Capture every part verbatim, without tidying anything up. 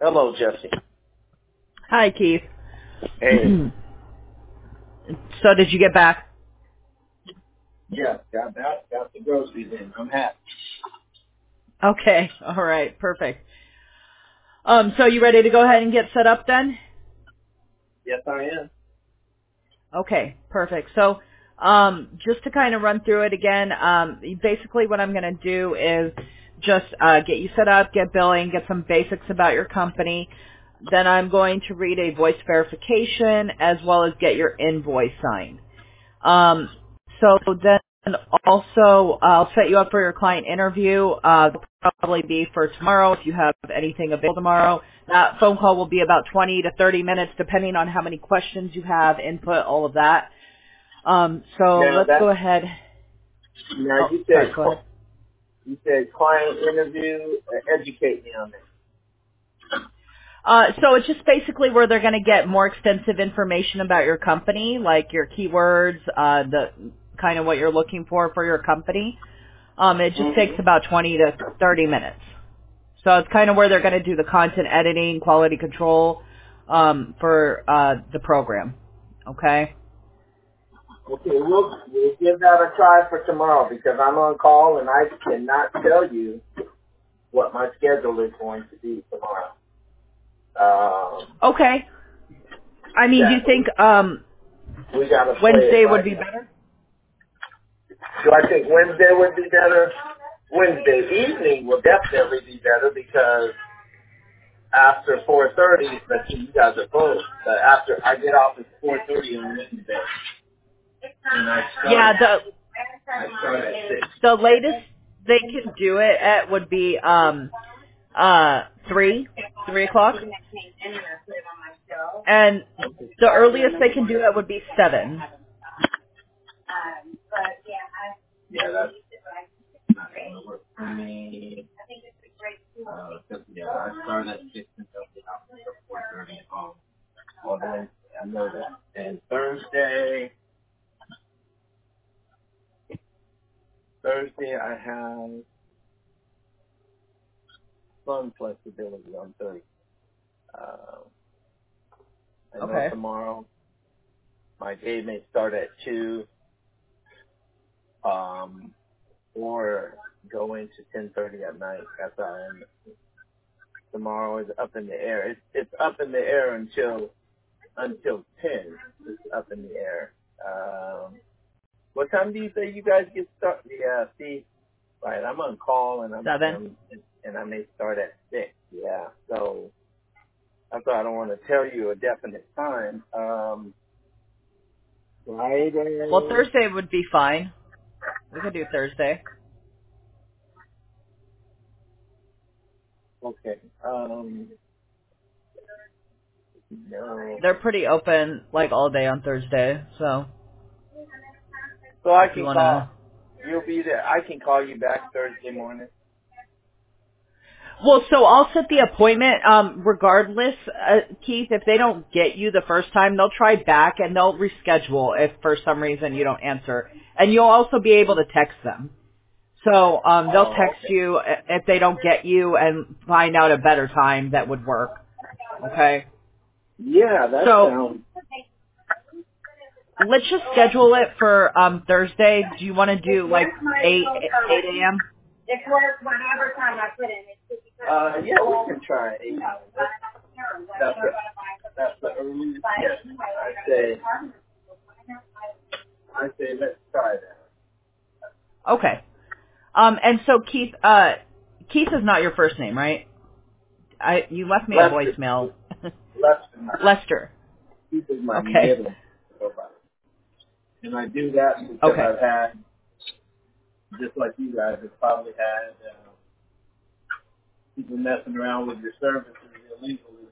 Hello, Jesse. Hi, Keith. Hey. So did you get back? Yeah, got that. Got the groceries in. I'm happy. Okay. All right. Perfect. Um, so you ready to go ahead and get set up then? Yes, I am. Okay. Perfect. So, um, just to kind of run through it again, um, basically what I'm going to do is just uh, get you set up, get billing, get some basics about your company. Then I'm going to read a voice verification as well as get your invoice signed. Um, so then also I'll set you up for your client interview. Uh, it'll probably be for tomorrow if you have anything available tomorrow. That phone call will be about twenty to thirty minutes depending on how many questions you have, input, all of that. Um, so Now let's that go ahead. now Oh, you sorry, said go ahead. you said client interview. Uh, educate me on that. Uh, so it's just basically where they're going to get more extensive information about your company, like your keywords, uh, the kind of what you're looking for for your company. Um, it just takes Mm-hmm. about twenty to thirty minutes. So it's kind of where they're going to do the content editing, quality control um, for uh, the program. Okay? Okay, we'll we'll give that a try for tomorrow because I'm on call and I cannot tell you what my schedule is going to be tomorrow. Um, Okay. I mean, do you exactly. think um, We got to play it Wednesday would right. be better? Do I think Wednesday would be better? Wednesday evening will definitely be better because after four thirty, but you guys are closed. But after I get off at four thirty on Wednesday, and I start, Yeah, the I start at six. the latest they can do it at would be um, uh, three, three o'clock, and the earliest they can do it would be seven. Yeah, that's not gonna work for me. Uh, 'cause, yeah, I start at six and go out until four thirty. Um, on Wednesday, I know that. And Thursday, Thursday I have some flexibility on Thursday. Uh, I know Okay. tomorrow my day may start at two, um, or go into ten thirty at night. That's how I am. Tomorrow is up in the air. It's it's up in the air until until ten. It's up in the air. Um, what time do you say you guys get started? Yeah, see, right. I'm on call and I'm Seven. and, and I may start at six. Yeah, so that's why I don't want to tell you a definite time. Um, Well, Friday. Thursday would be fine. We could do Thursday. Okay. Um, no. They're pretty open like all day on Thursday, so So I if you can want to. call. You'll be there. I can call you back Thursday morning. Well, so I'll set the appointment. Um, regardless, uh, Keith, if they don't get you the first time, they'll try back and they'll reschedule if for some reason you don't answer. And you'll also be able to text them. So um, they'll Oh, text okay. you i- if they don't get you and find out a better time that would work. Okay. Yeah, that So sounds. let's just schedule it for um, Thursday. Do you want to do like eight eight a.m.? Uh, yeah, we can try eight hours. That's the that's the earliest. Yes, I say I say let's try that. Okay. Um, and so Keith, uh, Keith is not your first name, right? I you left me a Lester, voicemail. Lester, Lester. Keith is my Okay. middle, and I do that because Okay. I've had just like you guys have probably had uh, people messing around with your services illegally.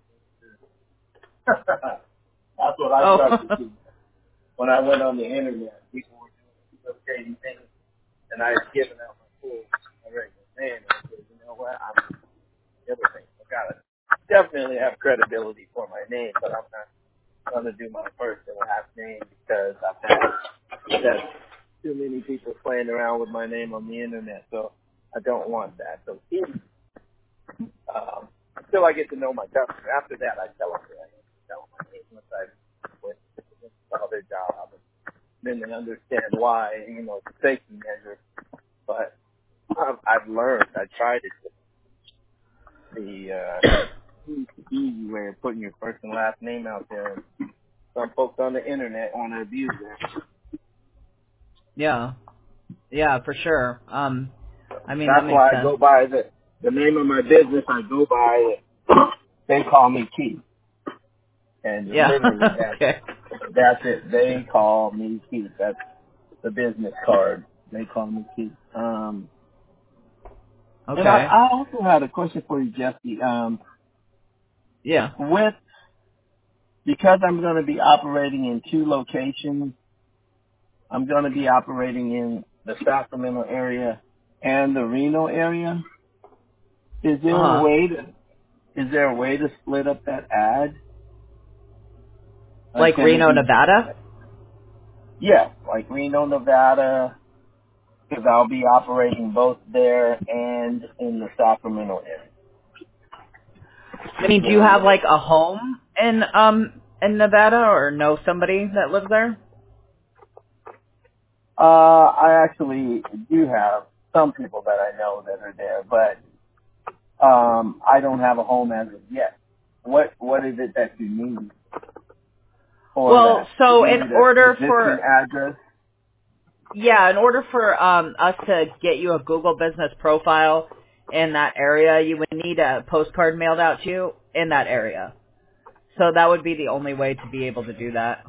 That's what I Oh. started to see. When I went on the internet, people were doing those crazy things, and I had given out my full regular name. I said, you know what, I'm everything. I gotta definitely have credibility for my name, but I'm not gonna do my first and last name because I've had, I've had too many people playing around with my name on the internet, so I don't want that. So, um, until I get to know my customer. After that, I tell them that. I tell them my name once I went to their job, and then they understand why. You know, it's a safety measure. But I've, I've learned. I tried it. The uh, easy way of putting your first and last name out there. Some folks on the internet want to abuse it. Yeah, yeah, for sure. Um, I mean, That's that makes why sense. I go by the the name of my business. I go by it. They call me Keith, and Yeah. literally that's Okay. that's it. They call me Keith. That's the business card. They call me Keith. Um, Okay. and I, I also had a question for you, Jesse. Um, yeah. with because I'm going to be operating in two locations. I'm going to be operating in the Sacramento area and the Reno area. Is there a Uh huh. way to is there a way to split up that ad? Like, Like can it Reno, be? Nevada? Yeah, like Reno, Nevada, because I'll be operating both there and in the Sacramento area. I mean, do you have like a home in um in Nevada, or know somebody that lives there? Uh, I actually do have some people that I know that are there, but um, I don't have a home as of yet. What What is it that you need for Well, that? Do so you in need an order existing for address? yeah, in order for um us to get you a Google Business profile in that area, you would need a postcard mailed out to you in that area. So that would be the only way to be able to do that.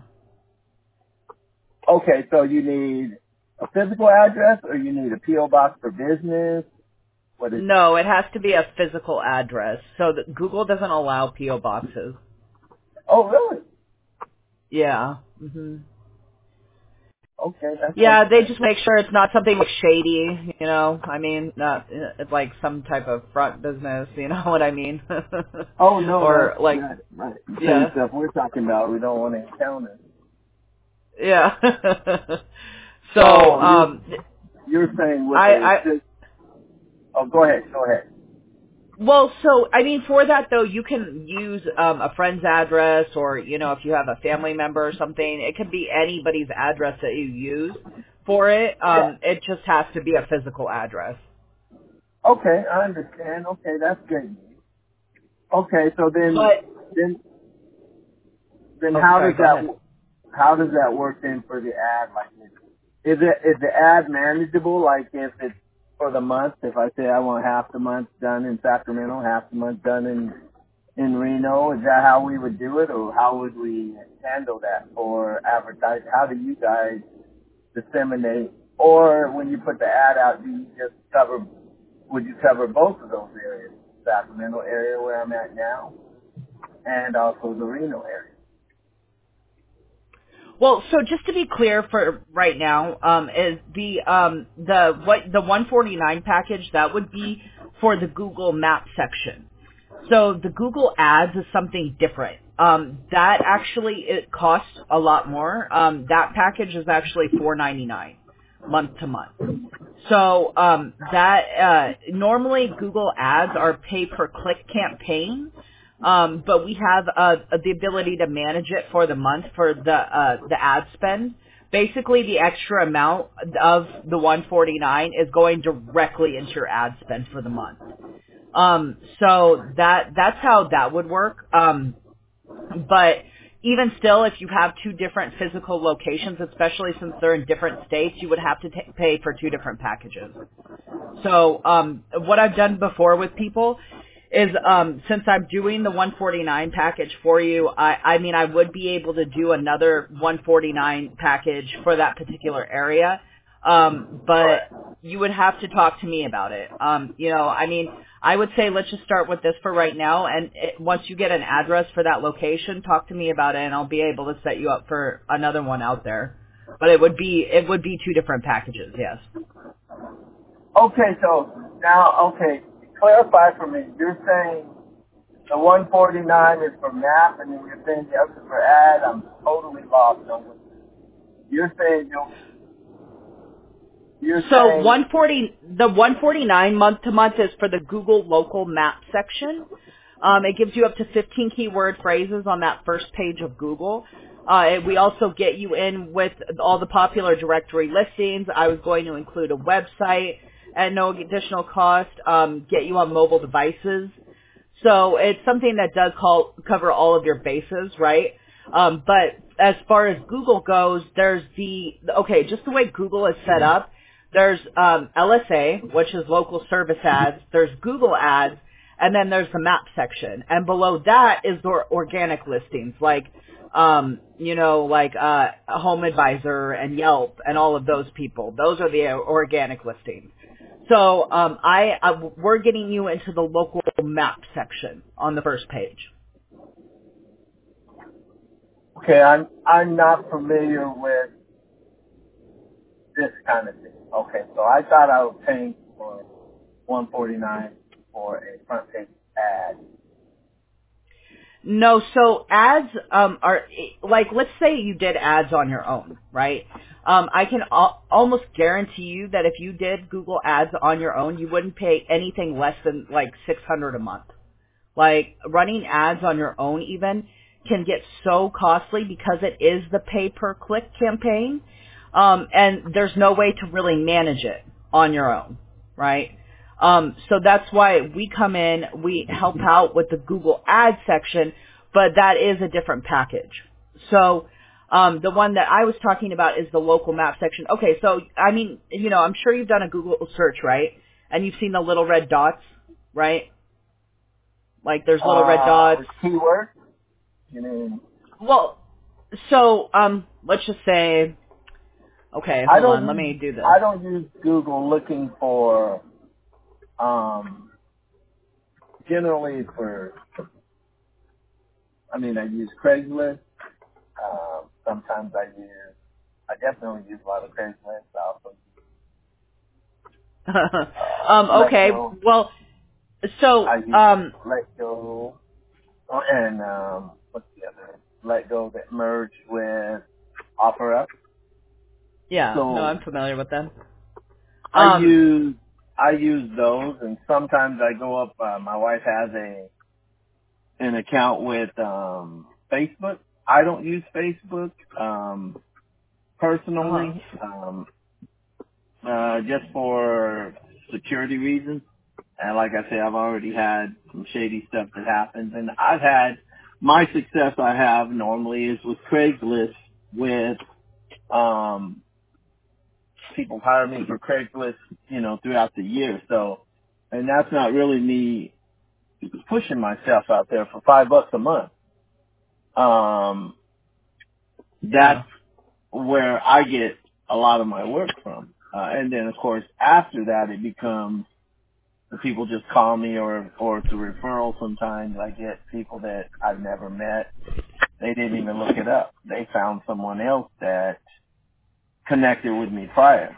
Okay, so you need a physical address, or you need a P O box for business? What is? No, it has to be a physical address. So that Google doesn't allow P O boxes. Oh, really? Yeah. Mhm. Okay, that's Yeah, they okay. just make sure it's not something like shady, you know. I mean, not it's like some type of front business, you know what I mean? Oh no, Or that's like, not right. The same yeah, stuff we're talking about. We don't want to encounter. yeah. so, So you're um, you're saying with I, a I, just oh go ahead, go ahead. well, so I mean, for that though, you can use um, a friend's address, or you know, if you have a family member or something, it could be anybody's address that you use for it. Yeah. Um, it just has to be a physical address. Okay, I understand. Okay, that's good. Okay, so then But then then oh, how sorry, does go ahead. that how does that work then for the ad? Like, is it is the ad manageable? Like, if it's for the month, if I say I want half the month done in Sacramento, half the month done in in Reno, is that how we would do it, or how would we handle that for advertising? How do you guys disseminate, or when you put the ad out, do you just cover? Would you cover both of those areas, Sacramento area where I'm at now, and also the Reno area? Well, so just to be clear for right now, um, is the um, the what the one forty-nine package that would be for the Google Map section. So the Google Ads is something different. Um, that actually it costs a lot more. Um, that package is actually four ninety-nine month to month. So um, that uh, normally Google Ads are pay per click campaign, um, but we have uh, the ability to manage it for the month for the uh, the ad spend. Basically, the extra amount of the one forty-nine is going directly into your ad spend for the month. Um, so that that's how that would work. Um, but even still, if you have two different physical locations, especially since they're in different states, you would have to t- pay for two different packages. So um, what I've done before with people is um, since I'm doing the one forty-nine package for you, I, I mean, I would be able to do another one forty-nine package for that particular area. Um, but Correct. you would have to talk to me about it. Um, you know, I mean, I would say let's just start with this for right now. And it, once you get an address for that location, talk to me about it, and I'll be able to set you up for another one out there. But it would be it would be two different packages, yes. Okay, so now, okay, clarify for me. You're saying the one forty-nine is for map, and then you're saying the other is for ad. I'm totally lost on what you're saying. You're, you're So saying, one forty, the one forty-nine month to month is for the Google local map section. Um, it gives you up to fifteen keyword phrases on that first page of Google. Uh, we also get you in with all the popular directory listings. I was going to include a website at no additional cost, um, get you on mobile devices. So it's something that does call, cover all of your bases, right? Um, but as far as Google goes, there's the, okay, just the way Google is set up, there's um, L S A, which is local service ads, there's Google ads, and then there's the map section. And below that is the organic listings, like, um, you know, like uh, Home Advisor and Yelp and all of those people. Those are the organic listings. So um, I, I we're getting you into the local map section on the first page. Okay, I'm I'm not familiar with this kind of thing. Okay, so I thought I was paying for one forty-nine for a front page ad. No, so ads um, are like, let's say you did ads on your own, right? Um, I can al- almost guarantee you that if you did Google ads on your own, you wouldn't pay anything less than like six hundred dollars a month. Like running ads on your own even can get so costly because it is the pay per click campaign, um, and there's no way to really manage it on your own, right? Um, so that's why we come in, we help out with the Google Ads section, but that is a different package. So um, the one that I was talking about is the local map section. Okay, so I mean, you know, I'm sure you've done a Google search, right? And you've seen the little red dots, right? Like there's little red Uh, dots. keyword? You mean? Well, so um, let's just say, okay, I hold don't on, let use, me do this. I don't use Google looking for, um, generally for, I mean, I use Craigslist. Um, sometimes I use, I definitely use a lot of Craigslist. I also use, um, uh, Let okay, Go. well, so I use um, Let Go. Oh, and, um, what's the other? Let Go that merged with OfferUp. yeah, no, So I'm familiar with them. I Um, use, I use those, and sometimes I go up, uh, my wife has a, an account with um Facebook. I don't use Facebook um uh-huh. personally, um uh just for security reasons. And like I say, I've already had some shady stuff that happens, and I've had my success I have normally is with Craigslist with um people hire me for Craigslist, you know, throughout the year. So and that's not really me pushing myself out there for five bucks a month. Um Yeah, that's where I get a lot of my work from. Uh, and then of course after that it becomes the people just call me or, or through referral sometimes I get people that I've never met. They didn't even look it up. They found someone else that connected with me prior.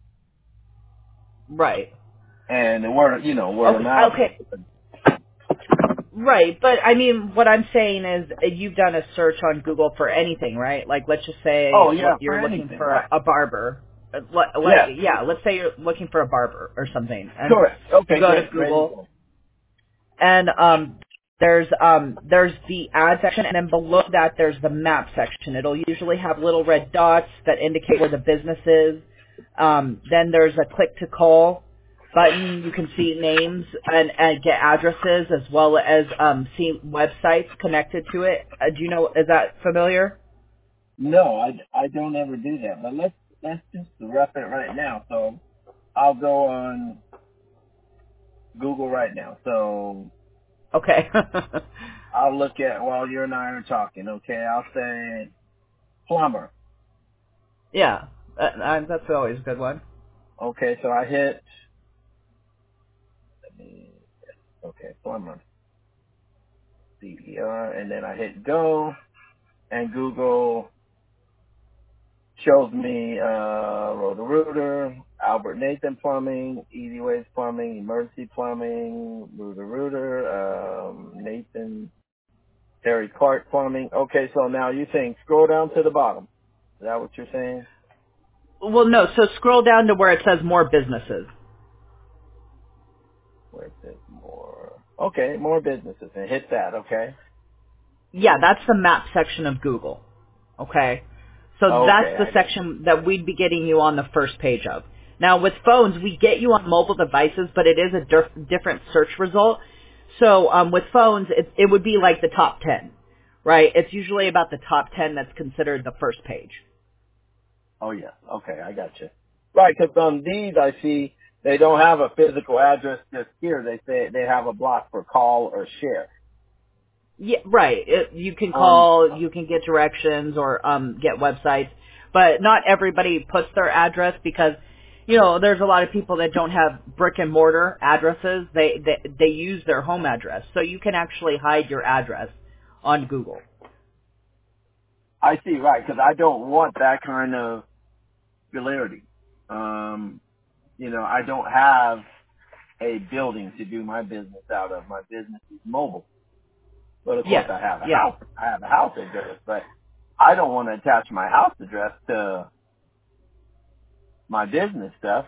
right. And the word, you know, word of Okay, mouth. okay, right. But I mean, what I'm saying is, uh, you've done a search on Google for anything, right? Like, let's just Oh say yeah, what for you're looking anything, for a, right. a barber. Uh, Like, like, Yeah. yeah, let's say you're looking for a barber or something, and Correct. you Okay, go to great, great Google, example. and um, there's um, there's the ad section, and then below that there's the map section. It'll usually have little red dots that indicate where the business is. Um, then there's a click to call button. You can see names and, and get addresses as well as um, see websites connected to it. Uh, do you know? Is that familiar? No, I, I don't ever do that. But let's let's just rough it right now. So I'll go on Google right now. So Okay. I'll look at while you and I are talking. Okay, I'll say plumber. yeah, that, uh, that's always a good one. Okay, so I hit. Let me, okay, plumber. C E R, and then I hit go, and Google shows me uh, Roto-Rooter, Albert Nathan Plumbing, Easy Ways Plumbing, Emergency Plumbing, Roto-Rooter, um, Nathan, Terry Clark Plumbing. Okay, so now you're saying scroll down to the bottom. Is that what you're saying? Well, no. So scroll down to where it says more businesses. where it says more. Okay, more businesses, and hit that. Okay. Yeah, that's the map section of Google. Okay. So that's Okay, the I got you. section that we'd be getting you on the first page of. Now with phones, we get you on mobile devices, but it is a diff- different search result. So um, with phones, it, it would be like the top ten, right? It's usually about the top ten that's considered the first page. Oh yeah. Okay, I got you. Right, because on these I see they don't have a physical address just here. They say they have a block for call or share. Yeah, right. It, you can On call, you can get directions or um, get websites, but not everybody puts their address because, you know, there's a lot of people that don't have brick and mortar addresses. They they, they use their home address, so you can actually hide your address on Google. I see, right, because I don't want that kind of familiarity. Um, you know, I don't have a building to do my business out of. My business is mobile. But of course Yes, I have a yeah, house. I have a house address, but I don't want to attach my house address to my business stuff.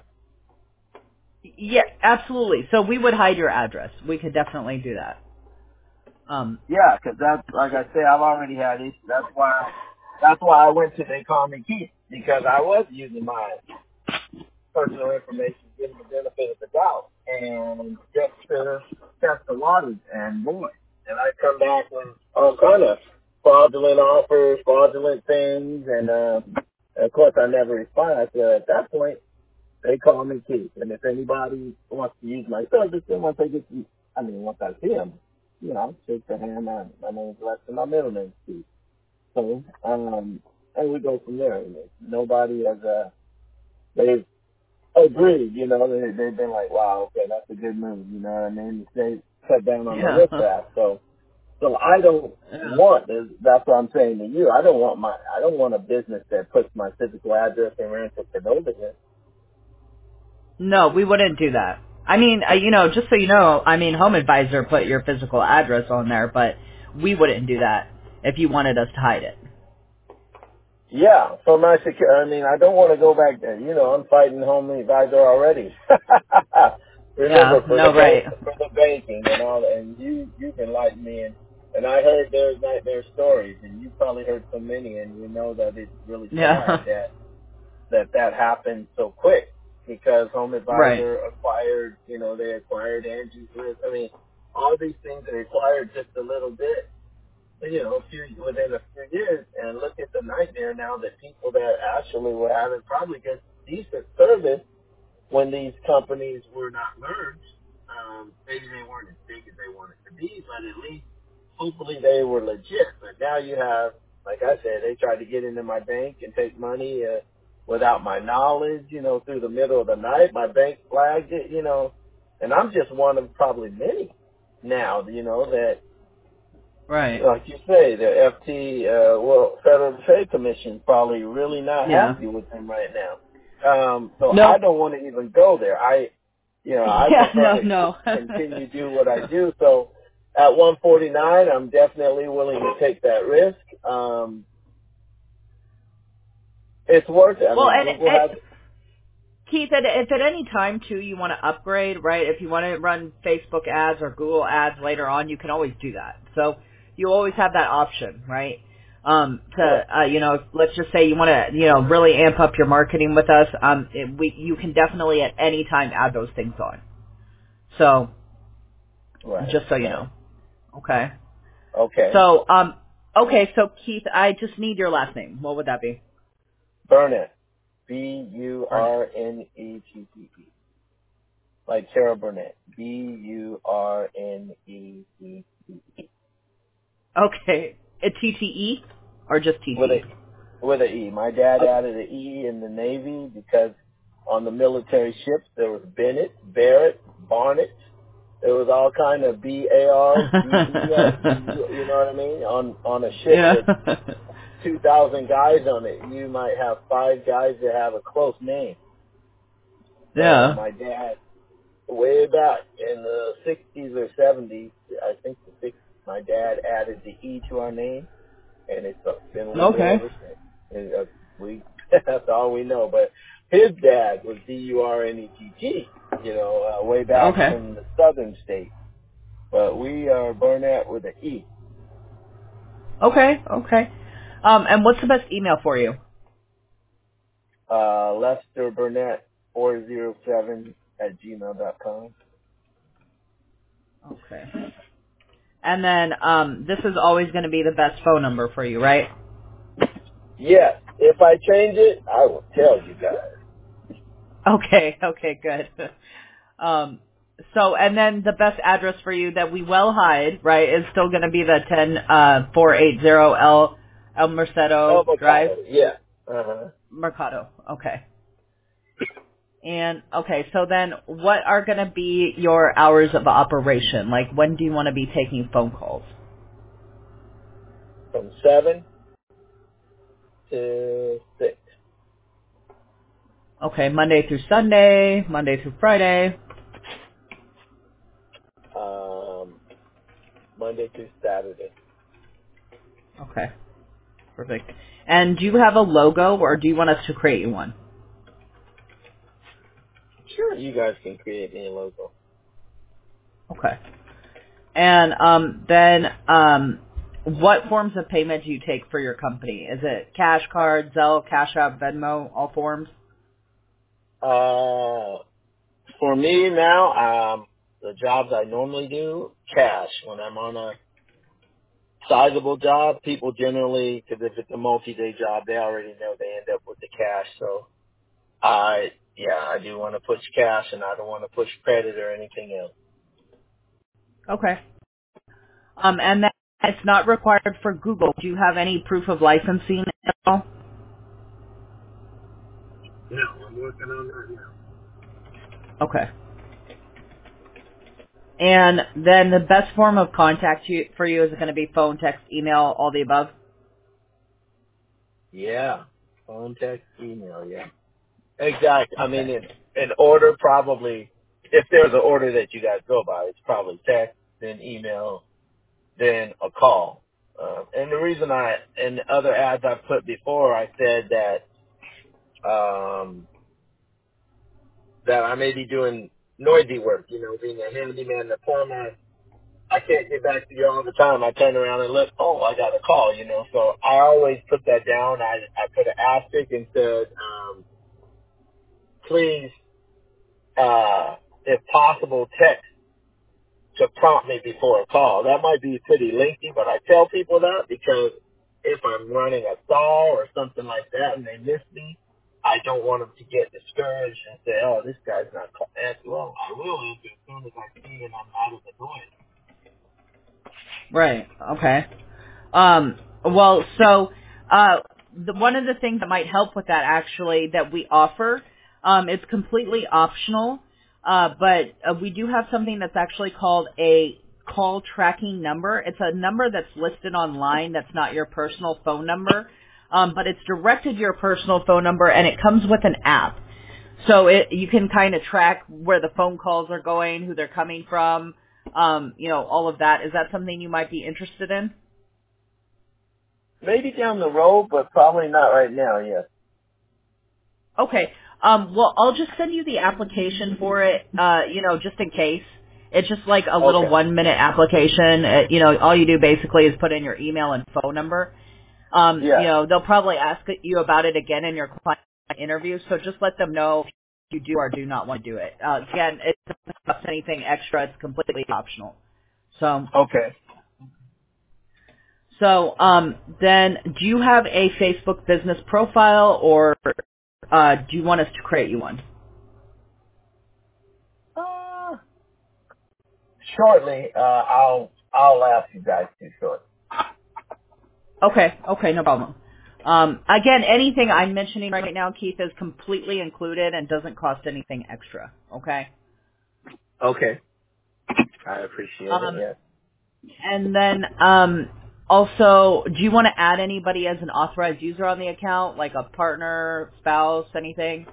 yeah, absolutely. So we would hide your address. We could definitely do that. Um, Yeah, because that's, like I say, I've already had issues. That's why, that's why I went to They Call Me Keith, because I was using my personal information, giving the benefit of the doubt, and just to test the waters, and boy, and I come back with all kind of fraudulent offers, fraudulent things, and uh, of course I never respond. I said at that point, they call me Keith, and if anybody wants to use my service, then once they get to, I mean, once I see them, you know, I'll shake their hand. My, my name's Lex, and my middle name's Keith. So, um, and we go from there. Nobody has uh, they've agreed, you know, they, they've been like, wow, okay, that's a good move, you know what I mean? They cut down on the yeah. riffraff. So, so I don't Yeah. want, that's what I'm saying to you, I don't want my, I don't want a business that puts my physical address in Rancho Cordova here. No, we wouldn't do that. I mean, uh, you know, just so you know, I mean, Home Advisor put your physical address on there, but we wouldn't do that if you wanted us to hide it. Yeah, for my security, I mean, I don't want to go back there. You know, I'm fighting Home Advisor already. Yeah, Remember, for the no, bank, right. for the banking and all, and you, you can light me in. And I heard there's nightmare stories, and you probably heard so many, and you know that it's really sad Yeah, that that that happened so quick because Home right. Advisor acquired, you know, they acquired Angie's List. I mean, all these things they acquired just a little bit, you know, a few, within a few years, and look at the nightmare now that people that actually were having probably good, decent service when these companies were not merged. Um, maybe they weren't as big as they wanted to be, but at least hopefully they were legit. But now you have, like I said, they tried to get into my bank and take money uh, without my knowledge, you know, through the middle of the night. My bank flagged it, you know, and I'm just one of probably many now, you know, that, Right. like you say, the F T, uh, well, Federal Trade Commission probably really not Yeah. happy with them right now. Um, so I Nope. don't want to even go there. I, you know, I Yeah, prefer no, to no. continue to do what I do. So at one forty-nine, I'm definitely willing to take that risk. Um, it's worth it. I Well, mean, and, Google has, and Keith, at, if at any time too you want to upgrade, right? If you want to run Facebook ads or Google ads later on, you can always do that. So you always have that option, right? Um, to correct. uh, you know, let's just say you want to, you know, really amp up your marketing with us. Um, it, we you can definitely at any time add those things on. So Right, just so you right. know, okay. Okay. So um, okay. So Keith, I just need your last name. What would that be? Burnett. B U Burnett. R N E T T E. Like Sarah Burnett. B U R N E T T E. Okay, a T T E or just T T With a E? with an E. My dad Okay. added an E in the Navy because on the military ships there was Bennett, Barrett, Barnett. There was all kind of B A Rs, B E S, B U, you know what I mean? On on a ship Yeah. with two thousand guys on it, you might have five guys that have a close name. So Yeah. my dad, way back in the sixties or seventies, I think the sixties, my dad added the E to our name, and it's been legal Okay. ever since. And, uh, we that's all we know. But his dad was D U R N E T T, you know, uh, way back Okay. from the southern state. But we are Burnett with an E. Okay, okay. Um, and what's the best email for you? Uh, Lester Burnett four oh seven at gmail dot com. Okay. And then um, this is always going to be the best phone number for you, right? Yes. If I change it, I will tell you guys. Okay, okay, good. Um, so, and then the best address for you that we will hide, right, is still going to be the ten uh, four eighty El El Mercado Drive, Avocado. Yeah. Uh-huh. Mercado. Okay. And okay, so then what are going to be your hours of operation? Like, when do you want to be taking phone calls? From seven to six. Okay, Monday through Sunday, Monday through Friday. Um, Monday through Saturday. Okay, perfect. And do you have a logo, or do you want us to create you one? Sure. You guys can create me a logo. Okay. And um, then um, what forms of payment do you take for your company? Is it cash card, Zelle, Cash App, Venmo, all forms? Uh, for me now, um, the jobs I normally do, cash. When I'm on a sizable job, people generally, because if it's a multi-day job, they already know they end up with the cash. So I, yeah, I do want to push cash, and I don't want to push credit or anything else. Okay. Um, and then it's not required for Google. Do you have any proof of licensing at all? No, I'm working on that now. Okay. And then the best form of contact you, for you is going to be phone, text, email, all the above? Yeah, phone, text, email, yeah. Exactly. I mean, Okay. in, in order, probably, if there's an order that you guys go by, it's probably text, then email, then a call. Uh, and the reason I, in other ads I've put before, I said that, um, that I may be doing noisy work, you know, being a handyman, the plumber. I can't get back to you all the time. I turn around and look, oh, I got a call, you know. So I always put that down. I, I put an asterisk and said, um, please, uh, if possible, text to prompt me before a call. That might be pretty lengthy, but I tell people that because if I'm running a stall or something like that and they miss me, I don't want them to get discouraged and say, oh, this guy's not call- answering. Well, I will answer as soon as I see and I'm out of the noise. Right. Okay. Um, well, so uh, the, one of the things that might help with that actually that we offer, um, it's completely optional, uh, but uh, we do have something that's actually called a call tracking number. It's a number that's listed online that's not your personal phone number, um, but it's directed to your personal phone number, and it comes with an app. So it, you can kind of track where the phone calls are going, who they're coming from, um, you know, all of that. Is that something you might be interested in? Maybe down the road, but probably not right now, yes. Okay. Um, well, I'll just send you the application for it, uh, you know, just in case. It's just like a little Okay. one-minute application. Uh, you know, all you do basically is put in your email and phone number. Um, you Yeah. know, they'll probably ask you about it again in your client interview, so just let them know if you do or do not want to do it. Uh, again, it doesn't cost anything extra. It's completely optional. So, Okay. so um, then do you have a Facebook business profile, or uh, do you want us to create you one? Uh, shortly, uh, I'll, I'll ask you guys to shortly. Okay, okay, no problem. Um, again, anything I'm mentioning right now, Keith, is completely included and doesn't cost anything extra. Okay. Okay. I appreciate it, Um, yes. and then um, also, do you want to add anybody as an authorized user on the account, like a partner, spouse, anything?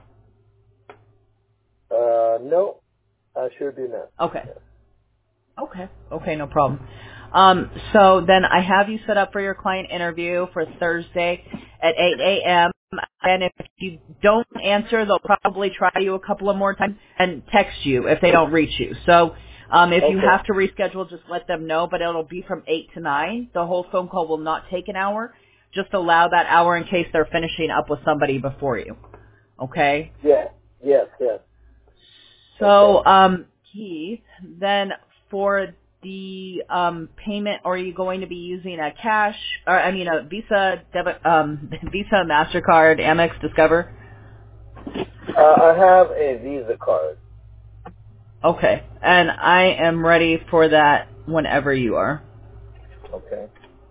Uh, no, I sure do not. Okay. Okay. Okay, no problem. Um, so then I have you set up for your client interview for Thursday at eight a.m. and if you don't answer, they'll probably try you a couple of more times and text you if they don't reach you. So um, if Okay. you have to reschedule, just let them know, but it'll be from eight to nine. The whole phone call will not take an hour. Just allow that hour in case they're finishing up with somebody before you. Okay? Yes, yes, yes. So, Okay. um, Keith, then for the um, payment, are you going to be using a cash, or I mean a Visa, debit, um, Visa, MasterCard, Amex, Discover? Uh, I have a Visa card. Okay, and I am ready for that whenever you are. Okay.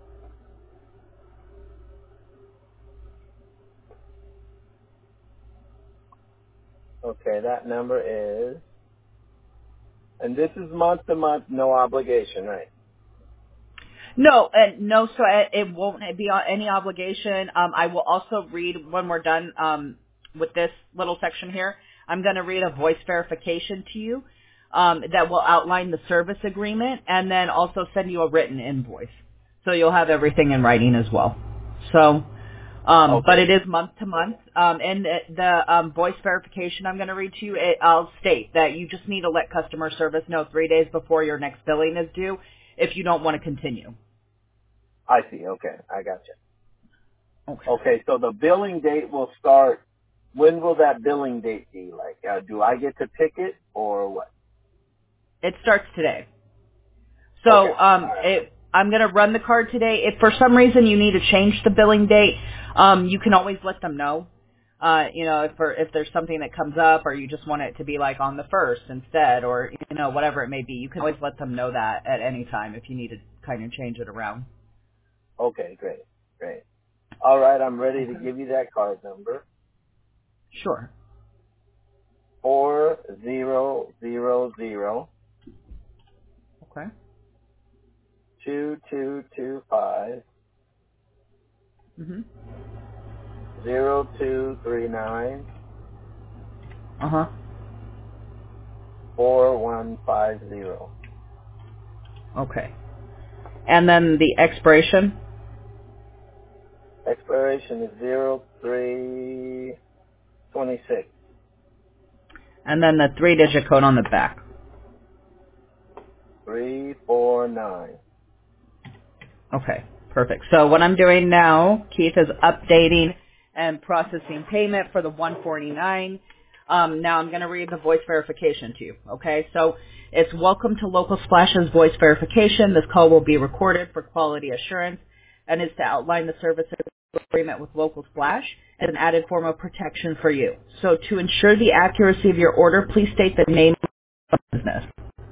Okay, that number is, and this is month to month, no obligation, right? No, and no, so it, it won't be on any obligation. Um, I will also read when we're done um, with this little section here. I'm going to read a voice verification to you um, that will outline the service agreement, and then also send you a written invoice, so you'll have everything in writing as well. So, um, Okay. but it is month to month, um, and the, the um, voice verification I'm going to read to you, it, I'll state that you just need to let customer service know three days before your next billing is due if you don't want to continue. I see. Okay, I got you. Okay. Okay, so the billing date will start. When will that billing date be? Like, uh, do I get to pick it or what? It starts today. So Okay. um, All right. it, I'm going to run the card today. If for some reason you need to change the billing date, um, you can always let them know. Uh, you know, if, for, if there's something that comes up or you just want it to be like on the first instead or, you know, whatever it may be, you can always let them know that at any time if you need to kind of change it around. Okay, great, great. All right, I'm ready to Okay. give you that card number. Sure. Four zero zero zero Okay. two two two five Mhm. zero two three nine Uh-huh. four one five zero. Okay. And then the expiration Expiration is zero three twenty six. and then the three-digit code on the back. Three four nine. Okay, perfect. So what I'm doing now, Keith, is updating and processing payment for the one forty-nine. Um, now I'm going to read the voice verification to you. Okay, so it's welcome to Local Splash's voice verification. This call will be recorded for quality assurance and is to outline the service agreement with Local Splash as an added form of protection for you. So to ensure the accuracy of your order, please state the name of the business.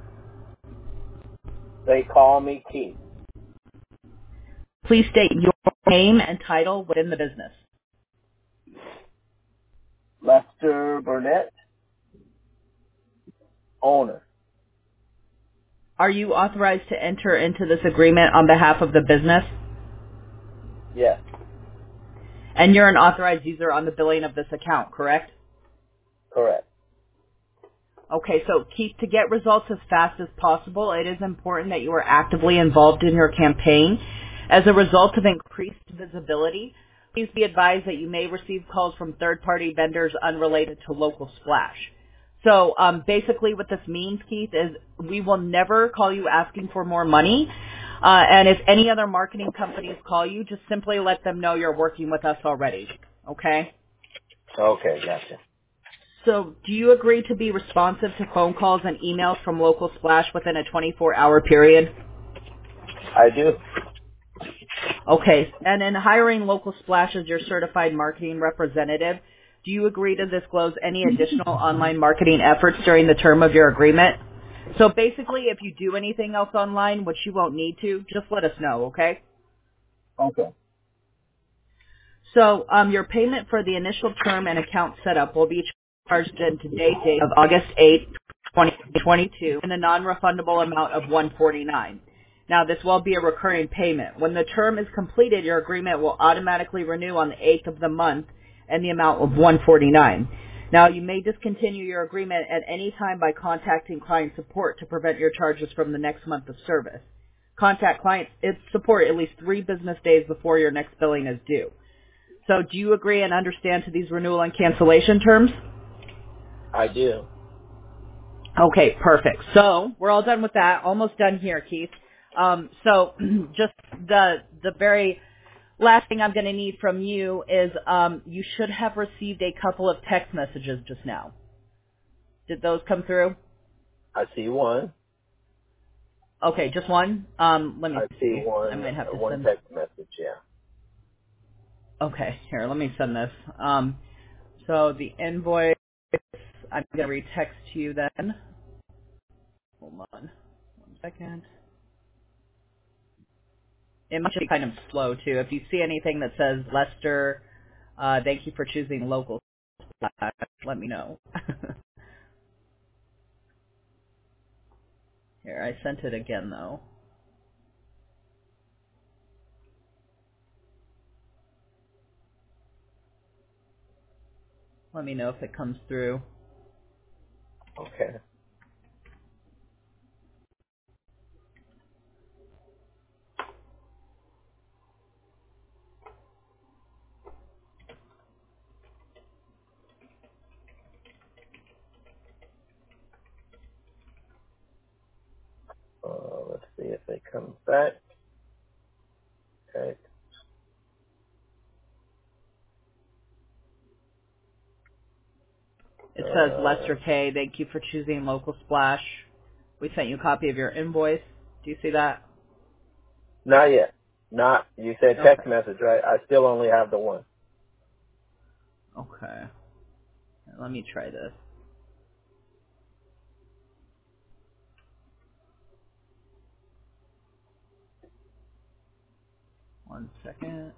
They call me Keith. Please state your name and title within the business. Lester Burnett, owner. Are you authorized to enter into this agreement on behalf of the business? Yes, And you're an authorized user on the billing of this account, correct? correct. Okay, so Keith, to get results as fast as possible, it is important that you are actively involved in your campaign. As a result of increased visibility, please be advised that you may receive calls from third-party vendors unrelated to Local Splash. So um, basically what this means, Keith, is we will never call you asking for more money. Uh, and if any other marketing companies call you, just simply let them know you're working with us already. Okay? Okay, gotcha. So do you agree to be responsive to phone calls and emails from Local Splash within a twenty-four hour period? I do. Okay. And in hiring Local Splash as your certified marketing representative, do you agree to disclose any additional online marketing efforts during the term of your agreement? So basically, if you do anything else online, which you won't need to, just let us know, okay? Okay. So um, your payment for the initial term and account setup will be charged in today's date of August eighth, twenty twenty-two, in a non-refundable amount of one forty-nine. Now, this will be a recurring payment. When the term is completed, your agreement will automatically renew on the eighth of the month and the amount of one forty-nine. Now, you may discontinue your agreement at any time by contacting client support to prevent your charges from the next month of service. Contact client support at least three business days before your next billing is due. So do you agree and understand to these renewal and cancellation terms? I do. Okay, perfect. So we're all done with that. Almost done here, Keith. Um, so just the the very last thing I'm going to need from you is um, you should have received a couple of text messages just now. Did those come through? I see one. Okay, just one. Um, let me I see see. I one, might have to one send. text message, yeah. Okay, here, let me send this. Um, so the invoice, I'm going to retext to you then. Hold on one second. It might be kind of slow too. If you see anything that says Lester, uh, thank you for choosing local, let me know. Here, I sent it again though. Let me know if it comes through. Okay. Uh, let's see if it comes back. Okay. It says Uh, Lester K, thank you for choosing local splash. We sent you a copy of your invoice. Do you see that? not yet. Not, you said Okay. text message, right? I still only have the one. Okay. Let me try this. One second.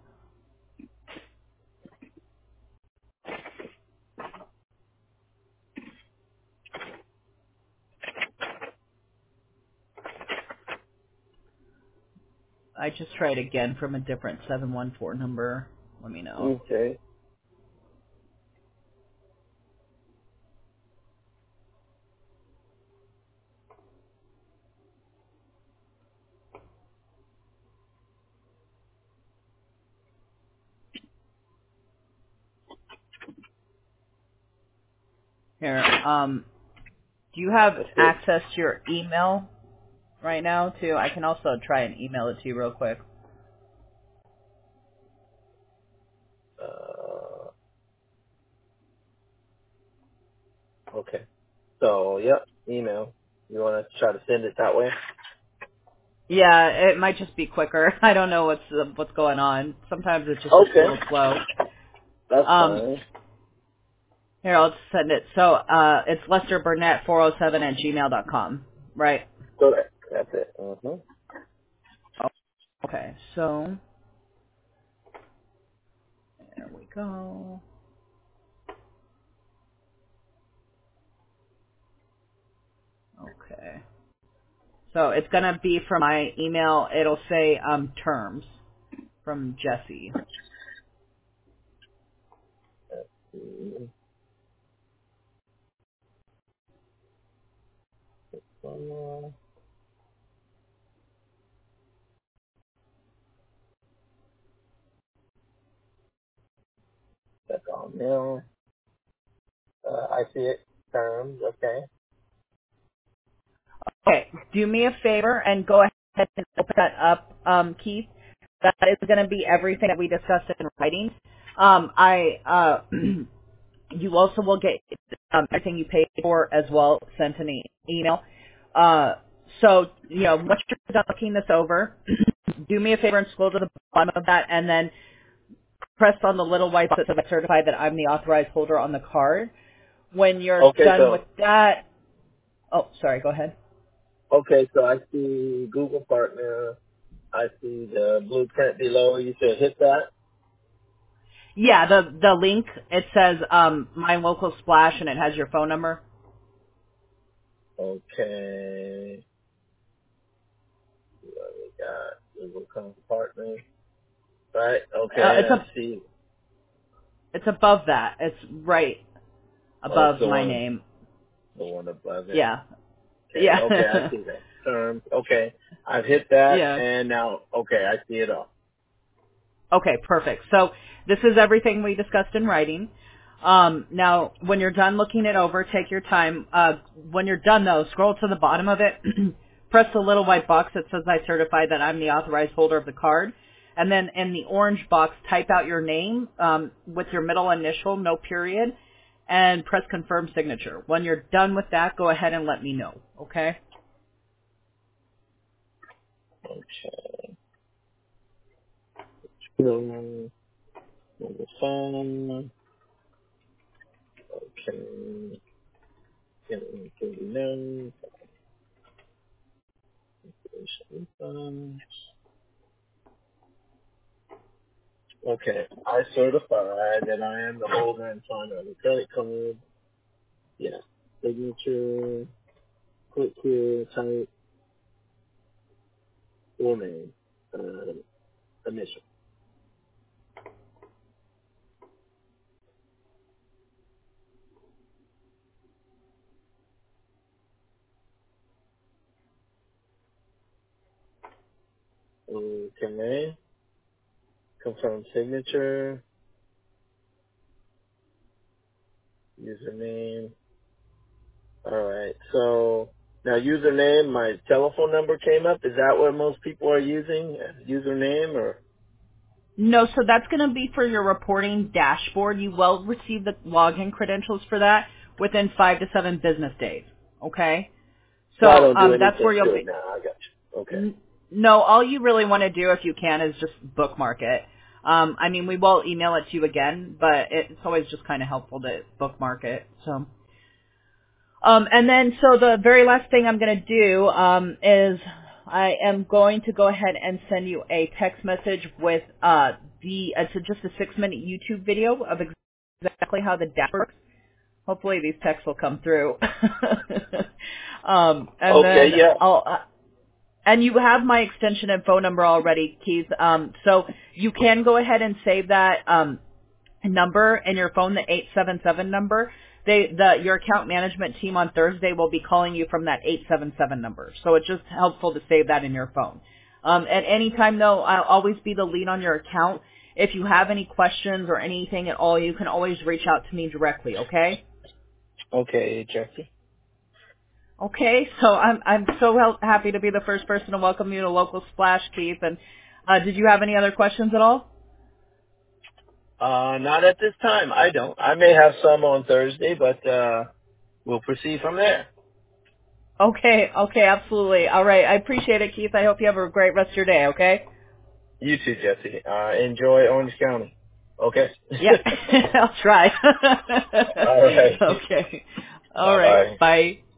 I just tried again from a different seven one four number. Let me know. Okay. Here, um, do you have That's it. access to your email right now too? I can also try and email it to you real quick. Uh, okay. So, yep, email. You want to try to send it that way? Yeah, it might just be quicker. I don't know what's uh, what's going on. Sometimes it's just a Okay. little slow. That's Um, fine. here, I'll just send it. So, uh, it's Lester Burnett four oh seven at gmail dot com, right? So that, that's it. Mm-hmm. Oh, okay, so there we go. Okay. So it's gonna be from my email. It'll say um terms from Jesse. Uh, That's all mail. Uh, I see it. Terms. Okay. Okay, do me a favor and go ahead and open that up, um, Keith. That is going to be everything that we discussed in writing. Um, I, uh, you also will get um, everything you paid for as well sent in an email. Uh, so, you know, once you're done looking this over, do me a favor and scroll to the bottom of that and then press on the little white box that says I certify that I'm the authorized holder on the card. When you're Okay, done so with that, oh, sorry, go ahead. okay, so I see Google Partner. I see the blueprint below. You said hit that. Yeah, the the link, it says um my local splash and it has your phone number. Okay. What we got? Google Com Partner. Right. Uh, Okay. it's I a see. it's above that. It's right Oh, it's above the my one, name. the one above it. Yeah. Okay. Yeah. Okay. I see that. Terms. Okay. I've hit that, Yeah. and now okay, I see it all. Okay, perfect. So this is everything we discussed in writing. Um, now, when you're done looking it over, take your time. Uh, when you're done, though, scroll to the bottom of it. Press the little white box that says, I certify that I'm the authorized holder of the card. And then in the orange box, type out your name um, with your middle initial, no period, and press confirm signature. When you're done with that, go ahead and let me know, okay? Okay. So, on the phone. Okay. Can can be known. Um, Okay. I certify that I am the holder and signer of the credit card. Yeah. Signature. Click here. Type. Full name. Uh, initial. Okay. Confirm signature. Username. All right. So now username, my telephone number came up. Is that what most people are using? as Username or? No, so that's going to be for your reporting dashboard. You will receive the login credentials for that within five to seven business days, okay? So I So don't do um, that's where anything you'll to it be. now. I got you. Okay. N- No, all you really want to do, if you can, is just bookmark it. Um, I mean, we will email it to you again, but it's always just kind of helpful to bookmark it. So, um, and then so the very last thing I'm going to do um, is I am going to go ahead and send you a text message with uh, the it's a, just a six minute YouTube video of ex- exactly how the dash works. Hopefully these texts will come through. um, and Okay. then Yeah. I'll. Uh, And you have my extension and phone number already, Keith. Um, so you can go ahead and save that um, number in your phone, the eight seven seven number. They, the your account management team on Thursday will be calling you from that eight seven seven number. So it's just helpful to save that in your phone. Um, at any time, though, I'll always be the lead on your account. If you have any questions or anything at all, you can always reach out to me directly. Okay. Okay, Jeffrey. Okay, so I'm I'm so hel- happy to be the first person to welcome you to Local Splash, Keith. And uh, did you have any other questions at all? Uh, not at this time. I don't. I may have some on Thursday, but uh, we'll proceed from there. Okay, okay, absolutely. All right, I appreciate it, Keith. I hope you have a great rest of your day. Okay. You too, Jesse. Uh, enjoy Orange County. Okay. Yeah, I'll try. All right. Okay. All Bye right. bye. Bye.